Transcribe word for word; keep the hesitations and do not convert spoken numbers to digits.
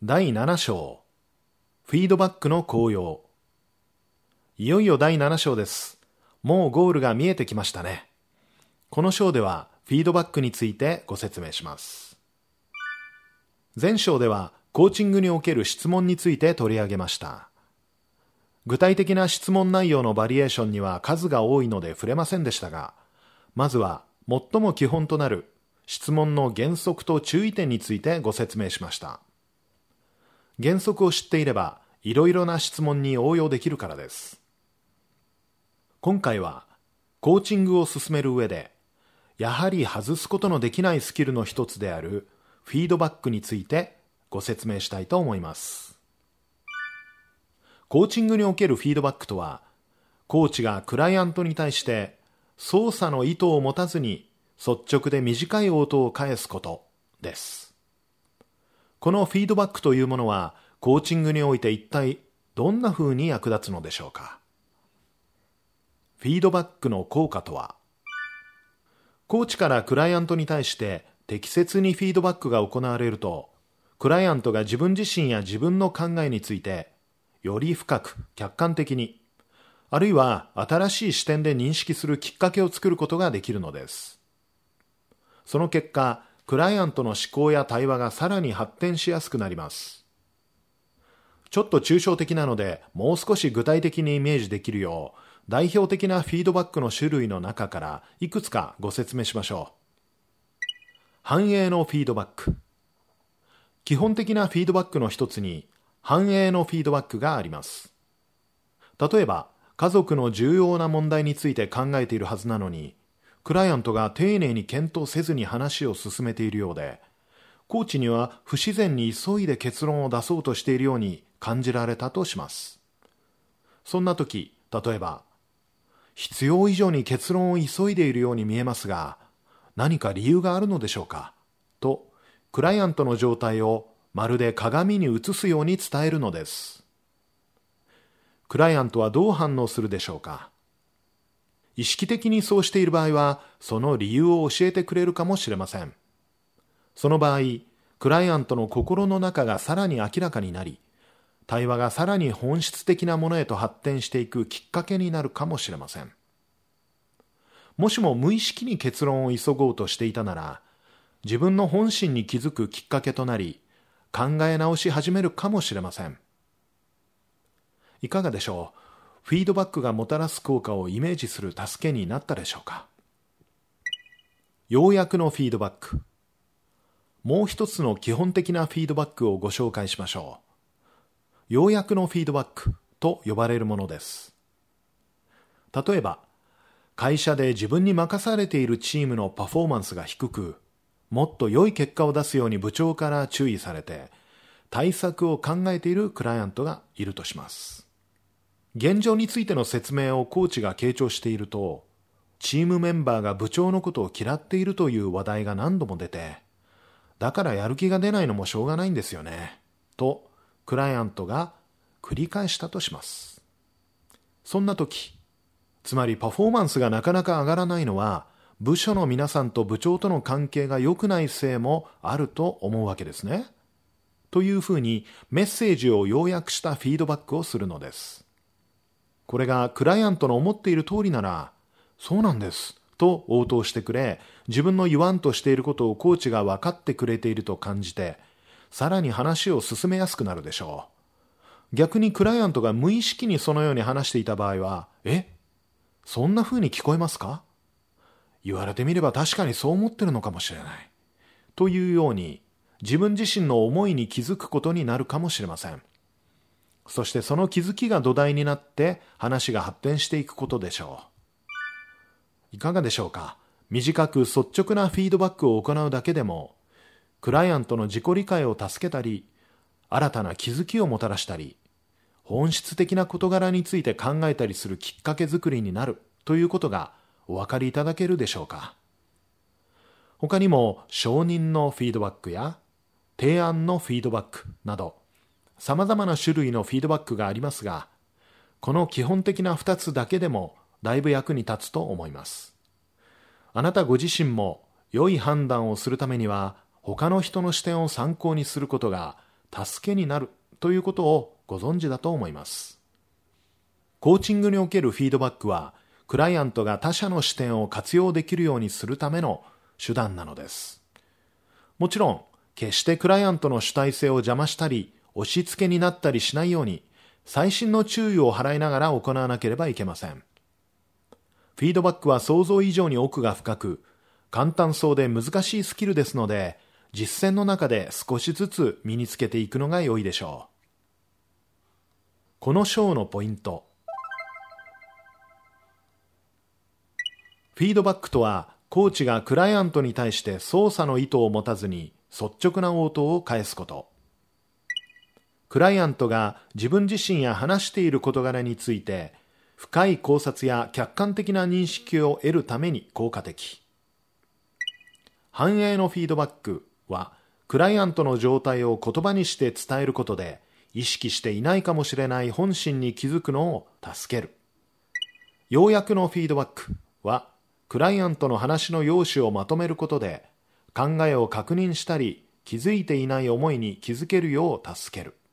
だいなな章、フィードバックの効用。いよいよだいなな章です。もうゴールが見えてきましたね。この章ではフィードバックについてご説明します。前章ではコーチングにおける質問について取り上げました。具体的な質問内容のバリエーションには数が多いので触れませんでしたが、まずは最も基本となる質問の原則と注意点についてご説明しました。原則を知っていれば、いろいろな質問に応用できるからです。今回は、コーチングを進める上で、やはり外すことのできないスキルの一つであるフィードバックについてご説明したいと思います。コーチングにおけるフィードバックとは、コーチがクライアントに対して操作の意図を持たずに率直で短い応答を返すことです。このフィードバックというものは、コーチングにおいて一体どんな風に役立つのでしょうか。フィードバックの効果とは、コーチからクライアントに対して適切にフィードバックが行われると、クライアントが自分自身や自分の考えについて、より深く客観的に、あるいは新しい視点で認識するきっかけを作ることができるのです。その結果、クライアントの思考や対話がさらに発展しやすくなります。ちょっと抽象的なので、もう少し具体的にイメージできるよう、代表的なフィードバックの種類の中からいくつかご説明しましょう。反映のフィードバック。基本的なフィードバックの一つに、反映のフィードバックがあります。例えば、家族の重要な問題について考えているはずなのに、クライアントが丁寧に検討せずに話を進めているようで、コーチには不自然に急いで結論を出そうとしているように感じられたとします。そんな時、例えば、必要以上に結論を急いでいるように見えますが、何か理由があるのでしょうかと、クライアントの状態をまるで鏡に映すように伝えるのです。クライアントはどう反応するでしょうか。意識的にそうしている場合は、その理由を教えてくれるかもしれません。その場合、クライアントの心の中がさらに明らかになり、対話がさらに本質的なものへと発展していくきっかけになるかもしれません。もしも無意識に結論を急ごうとしていたなら、自分の本心に気づくきっかけとなり、考え直し始めるかもしれません。いかがでしょう。フィードバックがもたらす効果をイメージする助けになったでしょうか。要約のフィードバック。もう一つの基本的なフィードバックをご紹介しましょう。要約のフィードバックと呼ばれるものです。例えば、会社で自分に任されているチームのパフォーマンスが低く、もっと良い結果を出すように部長から注意されて、対策を考えているクライアントがいるとします。現状についての説明をコーチが傾聴していると、チームメンバーが部長のことを嫌っているという話題が何度も出て、だからやる気が出ないのもしょうがないんですよね、とクライアントが繰り返したとします。そんな時、つまりパフォーマンスがなかなか上がらないのは、部署の皆さんと部長との関係が良くないせいもあると思うわけですね。というふうにメッセージを要約したフィードバックをするのです。これがクライアントの思っている通りなら、そうなんです、と応答してくれ、自分の言わんとしていることをコーチが分かってくれていると感じて、さらに話を進めやすくなるでしょう。逆にクライアントが無意識にそのように話していた場合は、え、そんな風に聞こえますか？言われてみれば確かにそう思ってるのかもしれない。というように、自分自身の思いに気づくことになるかもしれません。そしてその気づきが土台になって話が発展していくことでしょう。いかがでしょうか。短く率直なフィードバックを行うだけでも、クライアントの自己理解を助けたり、新たな気づきをもたらしたり、本質的な事柄について考えたりするきっかけ作りになるということがお分かりいただけるでしょうか。他にも承認のフィードバックや提案のフィードバックなど、様々な種類のフィードバックがありますが、この基本的なふたつだけでもだいぶ役に立つと思います。あなたご自身も良い判断をするためには、他の人の視点を参考にすることが助けになるということをご存知だと思います。コーチングにおけるフィードバックは、クライアントが他者の視点を活用できるようにするための手段なのです。もちろん、決してクライアントの主体性を邪魔したり、押し付けになったりしないように、細心の注意を払いながら行わなければいけません。フィードバックは想像以上に奥が深く、簡単そうで難しいスキルですので、実践の中で少しずつ身につけていくのが良いでしょう。この章のポイント。フィードバックとは、コーチがクライアントに対して操作の意図を持たずに率直な応答を返すこと。クライアントが自分自身や話している事柄について深い考察や客観的な認識を得るために効果的。反映のフィードバックは、クライアントの状態を言葉にして伝えることで意識していないかもしれない本心に気づくのを助ける。要約のフィードバックは、クライアントの話の要旨をまとめることで考えを確認したり気づいていない思いに気づけるよう助ける。